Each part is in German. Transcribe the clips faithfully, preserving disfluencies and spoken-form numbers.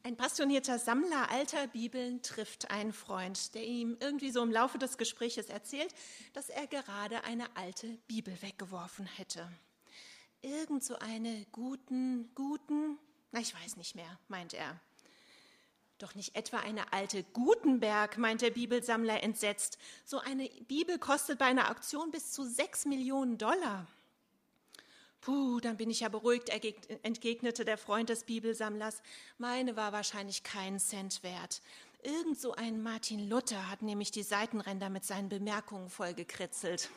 Ein passionierter Sammler alter Bibeln trifft einen Freund, der ihm irgendwie so im Laufe des Gespräches erzählt, dass er gerade eine alte Bibel weggeworfen hätte. Irgend so eine guten, guten, na ich weiß nicht mehr, meint er. Doch nicht etwa eine alte Gutenberg, meint der Bibelsammler entsetzt. So eine Bibel kostet bei einer Auktion bis zu sechs Millionen Dollar. Puh, dann bin ich ja beruhigt, entgegnete der Freund des Bibelsammlers. Meine war wahrscheinlich keinen Cent wert. Irgend so ein Martin Luther hat nämlich die Seitenränder mit seinen Bemerkungen vollgekritzelt.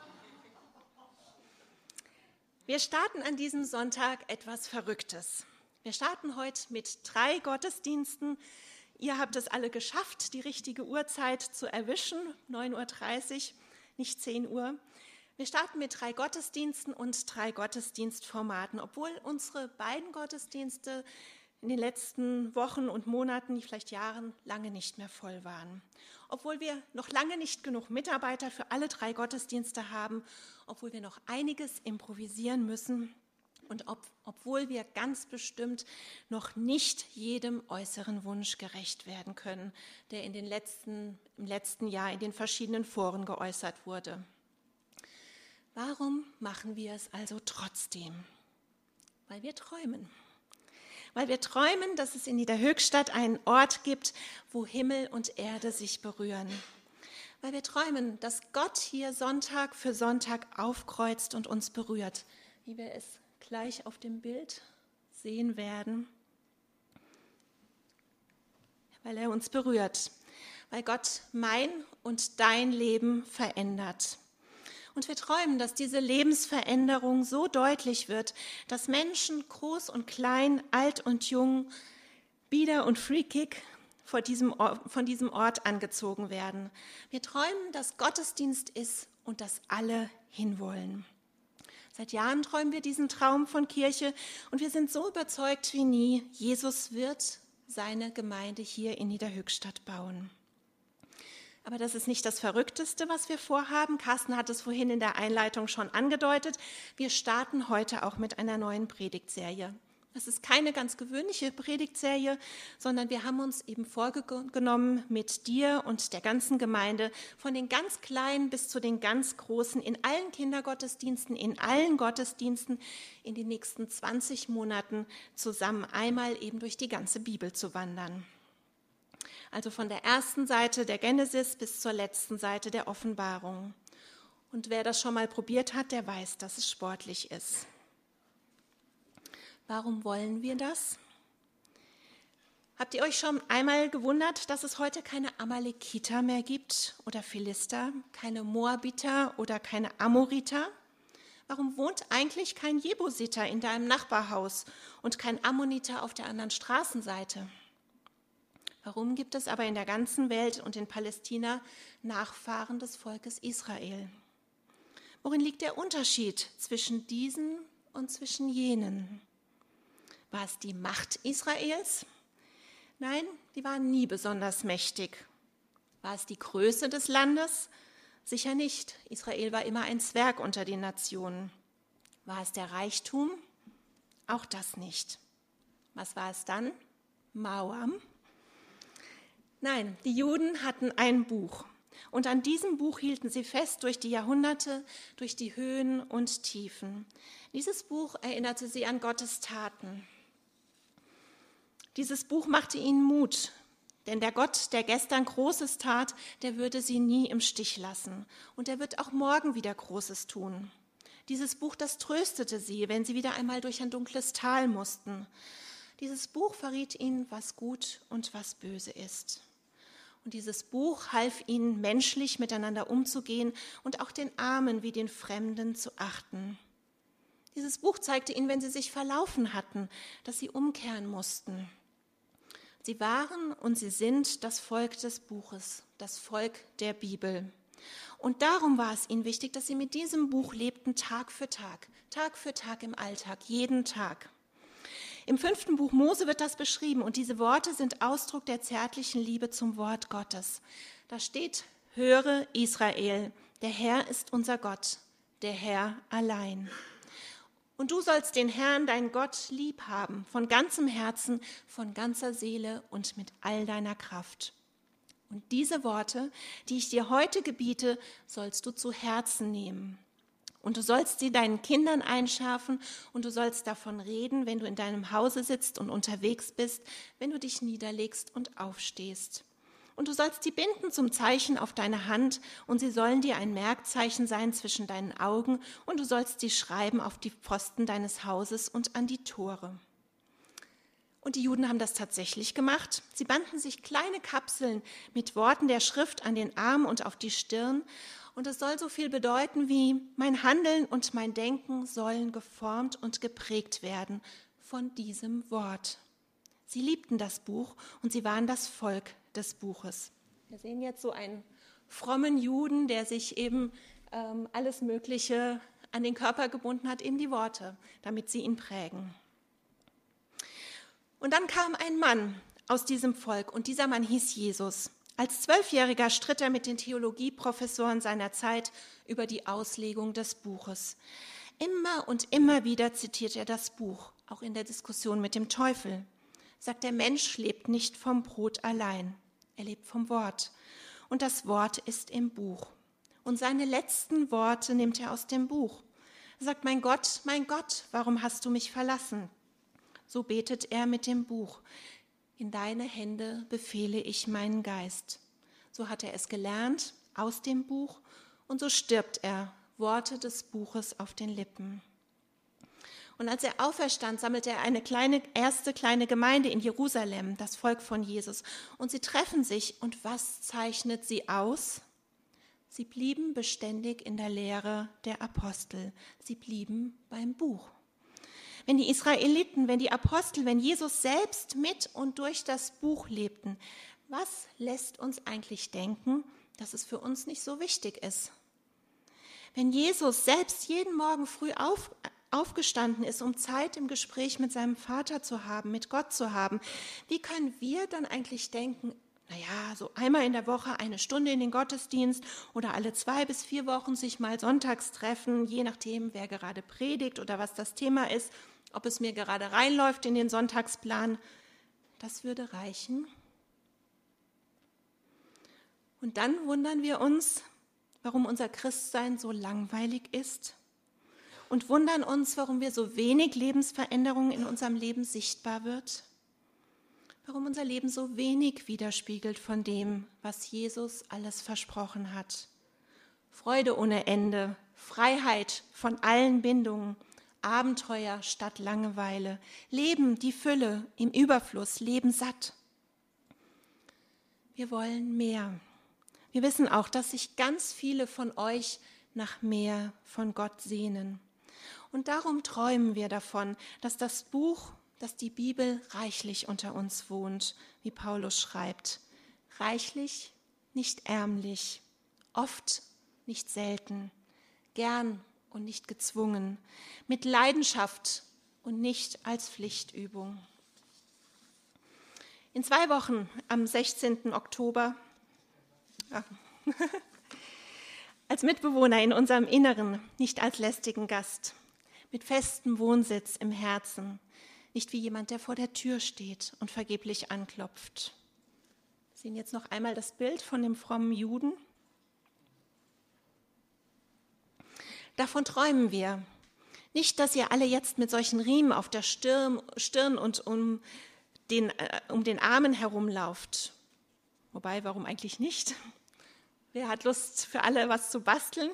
Wir starten an diesem Sonntag etwas Verrücktes. Wir starten heute mit drei Gottesdiensten. Ihr habt es alle geschafft, die richtige Uhrzeit zu erwischen, neun Uhr dreißig, nicht zehn Uhr. Wir starten mit drei Gottesdiensten und drei Gottesdienstformaten, obwohl unsere beiden Gottesdienste in den letzten Wochen und Monaten, vielleicht Jahren, lange nicht mehr voll waren. Obwohl wir noch lange nicht genug Mitarbeiter für alle drei Gottesdienste haben, obwohl wir noch einiges improvisieren müssen und ob, obwohl wir ganz bestimmt noch nicht jedem äußeren Wunsch gerecht werden können, der in den letzten, im letzten Jahr in den verschiedenen Foren geäußert wurde. Warum machen wir es also trotzdem? Weil wir träumen. Weil wir träumen, dass es in Niederhöchstadt einen Ort gibt, wo Himmel und Erde sich berühren. Weil wir träumen, dass Gott hier Sonntag für Sonntag aufkreuzt und uns berührt, wie wir es gleich auf dem Bild sehen werden. Weil er uns berührt, weil Gott mein und dein Leben verändert. Und wir träumen, dass diese Lebensveränderung so deutlich wird, dass Menschen, groß und klein, alt und jung, Bieder und Freekick von diesem Ort angezogen werden. Wir träumen, dass Gottesdienst ist und dass alle hinwollen. Seit Jahren träumen wir diesen Traum von Kirche und wir sind so überzeugt wie nie, Jesus wird seine Gemeinde hier in Niederhöchstadt bauen. Aber das ist nicht das Verrückteste, was wir vorhaben. Carsten hat es vorhin in der Einleitung schon angedeutet. Wir starten heute auch mit einer neuen Predigtserie. Das ist keine ganz gewöhnliche Predigtserie, sondern wir haben uns eben vorgenommen, mit dir und der ganzen Gemeinde von den ganz Kleinen bis zu den ganz Großen in allen Kindergottesdiensten, in allen Gottesdiensten in den nächsten zwanzig Monaten zusammen einmal eben durch die ganze Bibel zu wandern. Also von der ersten Seite der Genesis bis zur letzten Seite der Offenbarung. Und wer das schon mal probiert hat, der weiß, dass es sportlich ist. Warum wollen wir das? Habt ihr euch schon einmal gewundert, dass es heute keine Amalekiter mehr gibt oder Philister, keine Moabiter oder keine Amoriter? Warum wohnt eigentlich kein Jebusiter in deinem Nachbarhaus und kein Ammoniter auf der anderen Straßenseite? Warum gibt es aber in der ganzen Welt und in Palästina Nachfahren des Volkes Israel? Worin liegt der Unterschied zwischen diesen und zwischen jenen? War es die Macht Israels? Nein, die waren nie besonders mächtig. War es die Größe des Landes? Sicher nicht. Israel war immer ein Zwerg unter den Nationen. War es der Reichtum? Auch das nicht. Was war es dann? Mauern? Nein, die Juden hatten ein Buch und an diesem Buch hielten sie fest durch die Jahrhunderte, durch die Höhen und Tiefen. Dieses Buch erinnerte sie an Gottes Taten. Dieses Buch machte ihnen Mut, denn der Gott, der gestern Großes tat, der würde sie nie im Stich lassen und er wird auch morgen wieder Großes tun. Dieses Buch, das tröstete sie, wenn sie wieder einmal durch ein dunkles Tal mussten. Dieses Buch verriet ihnen, was gut und was böse ist. Und dieses Buch half ihnen, menschlich miteinander umzugehen und auch den Armen wie den Fremden zu achten. Dieses Buch zeigte ihnen, wenn sie sich verlaufen hatten, dass sie umkehren mussten. Sie waren und sie sind das Volk des Buches, das Volk der Bibel. Und darum war es ihnen wichtig, dass sie mit diesem Buch lebten, Tag für Tag, Tag für Tag im Alltag, jeden Tag. Im fünften Buch Mose wird das beschrieben und diese Worte sind Ausdruck der zärtlichen Liebe zum Wort Gottes. Da steht, höre Israel, der Herr ist unser Gott, der Herr allein. Und du sollst den Herrn, dein Gott, lieb haben, von ganzem Herzen, von ganzer Seele und mit all deiner Kraft. Und diese Worte, die ich dir heute gebiete, sollst du zu Herzen nehmen. Und du sollst sie deinen Kindern einschärfen und du sollst davon reden, wenn du in deinem Hause sitzt und unterwegs bist, wenn du dich niederlegst und aufstehst. Und du sollst sie binden zum Zeichen auf deine Hand und sie sollen dir ein Merkzeichen sein zwischen deinen Augen und du sollst sie schreiben auf die Pfosten deines Hauses und an die Tore. Und die Juden haben das tatsächlich gemacht. Sie banden sich kleine Kapseln mit Worten der Schrift an den Arm und auf die Stirn. Und es soll so viel bedeuten wie, mein Handeln und mein Denken sollen geformt und geprägt werden von diesem Wort. Sie liebten das Buch und sie waren das Volk des Buches. Wir sehen jetzt so einen frommen Juden, der sich eben ähm, alles Mögliche an den Körper gebunden hat, eben die Worte, damit sie ihn prägen. Und dann kam ein Mann aus diesem Volk und dieser Mann hieß Jesus. Als Zwölfjähriger stritt er mit den Theologieprofessoren seiner Zeit über die Auslegung des Buches. Immer und immer wieder zitiert er das Buch, auch in der Diskussion mit dem Teufel. Sagt, der Mensch lebt nicht vom Brot allein, er lebt vom Wort. Und das Wort ist im Buch. Und seine letzten Worte nimmt er aus dem Buch. Er sagt, mein Gott, mein Gott, warum hast du mich verlassen? So betet er mit dem Buch. In deine Hände befehle ich meinen Geist. So hat er es gelernt aus dem Buch und so stirbt er, Worte des Buches auf den Lippen. Und als er auferstand, sammelte er eine kleine, erste kleine Gemeinde in Jerusalem, das Volk von Jesus. Und sie treffen sich. Und was zeichnet sie aus? Sie blieben beständig in der Lehre der Apostel. Sie blieben beim Buch. Wenn die Israeliten, wenn die Apostel, wenn Jesus selbst mit und durch das Buch lebten, was lässt uns eigentlich denken, dass es für uns nicht so wichtig ist? Wenn Jesus selbst jeden Morgen früh auf, aufgestanden ist, um Zeit im Gespräch mit seinem Vater zu haben, mit Gott zu haben, wie können wir dann eigentlich denken, naja, so einmal in der Woche eine Stunde in den Gottesdienst oder alle zwei bis vier Wochen sich mal sonntags treffen, je nachdem, wer gerade predigt oder was das Thema ist, ob es mir gerade reinläuft in den Sonntagsplan, das würde reichen. Und dann wundern wir uns, warum unser Christsein so langweilig ist und wundern uns, warum wir so wenig Lebensveränderung in unserem Leben sichtbar wird, warum unser Leben so wenig widerspiegelt von dem, was Jesus alles versprochen hat. Freude ohne Ende, Freiheit von allen Bindungen, Abenteuer statt Langeweile, Leben, die Fülle im Überfluss, Leben satt. Wir wollen mehr. Wir wissen auch, dass sich ganz viele von euch nach mehr von Gott sehnen. Und darum träumen wir davon, dass das Buch, dass die Bibel reichlich unter uns wohnt, wie Paulus schreibt. Reichlich, nicht ärmlich, oft, nicht selten, gern und nicht gezwungen, mit Leidenschaft und nicht als Pflichtübung. In zwei Wochen, am sechzehnten Oktober, ja, als Mitbewohner in unserem Inneren, nicht als lästigen Gast, mit festem Wohnsitz im Herzen, nicht wie jemand, der vor der Tür steht und vergeblich anklopft. Wir sehen jetzt noch einmal das Bild von dem frommen Juden. Davon träumen wir. Nicht, dass ihr alle jetzt mit solchen Riemen auf der Stirn, Stirn und um den, äh, um den Armen herumlauft. Wobei, warum eigentlich nicht? Wer hat Lust, für alle was zu basteln?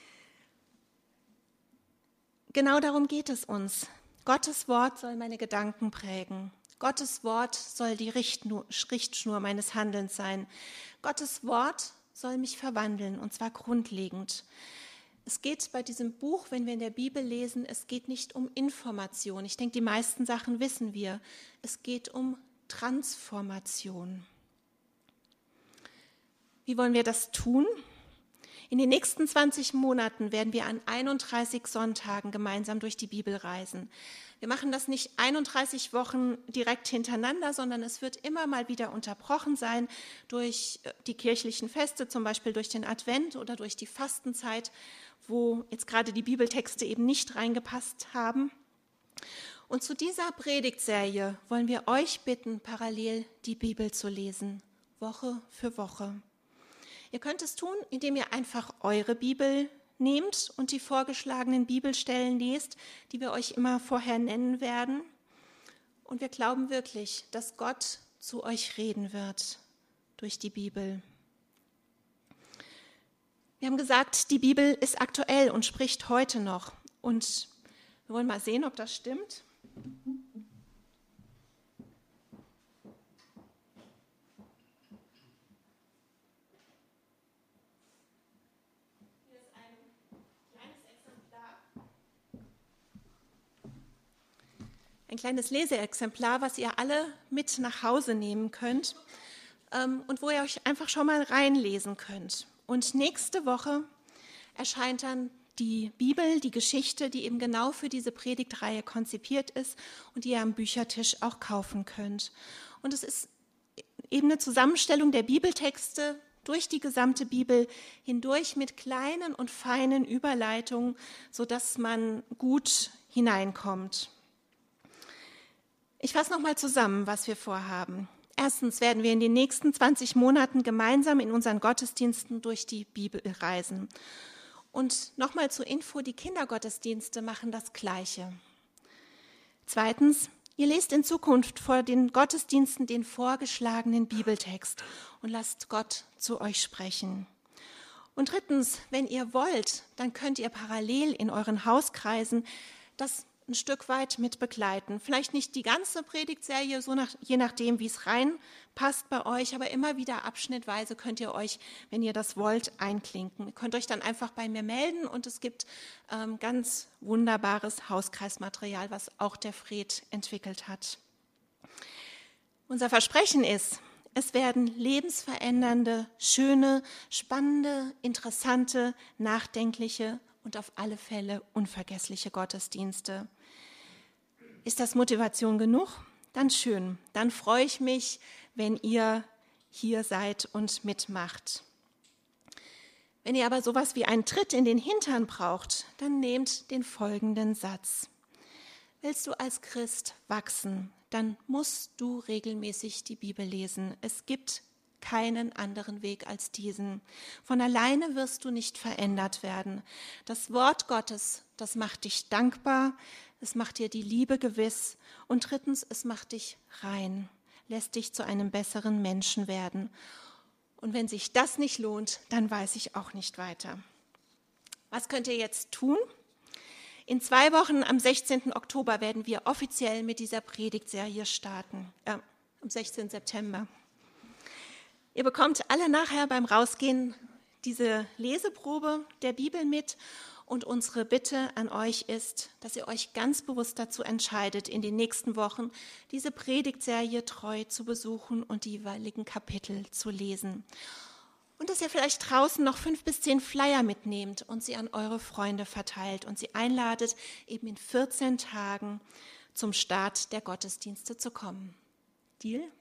Genau darum geht es uns. Gottes Wort soll meine Gedanken prägen. Gottes Wort soll die Richtschnur meines Handelns sein. Gottes Wort soll mich verwandeln, und zwar grundlegend. Es geht bei diesem Buch, wenn wir in der Bibel lesen, es geht nicht um Information. Ich denke, die meisten Sachen wissen wir. Es geht um Transformation. Wie wollen wir das tun? In den nächsten zwanzig Monaten werden wir an einunddreißig Sonntagen gemeinsam durch die Bibel reisen. Wir machen das nicht einunddreißig Wochen direkt hintereinander, sondern es wird immer mal wieder unterbrochen sein durch die kirchlichen Feste, zum Beispiel durch den Advent oder durch die Fastenzeit, wo jetzt gerade die Bibeltexte eben nicht reingepasst haben. Und zu dieser Predigtserie wollen wir euch bitten, parallel die Bibel zu lesen, Woche für Woche. Ihr könnt es tun, indem ihr einfach eure Bibel nehmt und die vorgeschlagenen Bibelstellen lest, die wir euch immer vorher nennen werden. Und wir glauben wirklich, dass Gott zu euch reden wird durch die Bibel. Wir haben gesagt, die Bibel ist aktuell und spricht heute noch. Und wir wollen mal sehen, ob das stimmt. Ein kleines Leseexemplar, was ihr alle mit nach Hause nehmen könnt ähm, und wo ihr euch einfach schon mal reinlesen könnt. Und nächste Woche erscheint dann die Bibel, die Geschichte, die eben genau für diese Predigtreihe konzipiert ist und die ihr am Büchertisch auch kaufen könnt. Und es ist eben eine Zusammenstellung der Bibeltexte durch die gesamte Bibel hindurch mit kleinen und feinen Überleitungen, sodass man gut hineinkommt. Ich fasse nochmal zusammen, was wir vorhaben. Erstens werden wir in den nächsten zwanzig Monaten gemeinsam in unseren Gottesdiensten durch die Bibel reisen. Und nochmal zur Info, die Kindergottesdienste machen das Gleiche. Zweitens, ihr lest in Zukunft vor den Gottesdiensten den vorgeschlagenen Bibeltext und lasst Gott zu euch sprechen. Und drittens, wenn ihr wollt, dann könnt ihr parallel in euren Hauskreisen das ein Stück weit mit begleiten. Vielleicht nicht die ganze Predigtserie, so nach, je nachdem, wie es reinpasst bei euch, aber immer wieder abschnittweise könnt ihr euch, wenn ihr das wollt, einklinken. Ihr könnt euch dann einfach bei mir melden und es gibt ähm, ganz wunderbares Hauskreismaterial, was auch der Fred entwickelt hat. Unser Versprechen ist, es werden lebensverändernde, schöne, spannende, interessante, nachdenkliche und auf alle Fälle unvergessliche Gottesdienste. Ist das Motivation genug? Dann schön. Dann freue ich mich, wenn ihr hier seid und mitmacht. Wenn ihr aber sowas wie einen Tritt in den Hintern braucht, dann nehmt den folgenden Satz. Willst du als Christ wachsen, dann musst du regelmäßig die Bibel lesen. Es gibt keinen anderen Weg als diesen. Von alleine wirst du nicht verändert werden. Das Wort Gottes, das macht dich dankbar, es macht dir die Liebe gewiss und drittens, es macht dich rein, lässt dich zu einem besseren Menschen werden. Und wenn sich das nicht lohnt, dann weiß ich auch nicht weiter. Was könnt ihr jetzt tun? In zwei Wochen am sechzehnten Oktober werden wir offiziell mit dieser Predigtserie starten, äh, am sechzehnten September. Ihr bekommt alle nachher beim Rausgehen diese Leseprobe der Bibel mit und unsere Bitte an euch ist, dass ihr euch ganz bewusst dazu entscheidet, in den nächsten Wochen diese Predigtserie treu zu besuchen und die jeweiligen Kapitel zu lesen. Und dass ihr vielleicht draußen noch fünf bis zehn Flyer mitnehmt und sie an eure Freunde verteilt und sie einladet, eben in vierzehn Tagen zum Start der Gottesdienste zu kommen. Deal?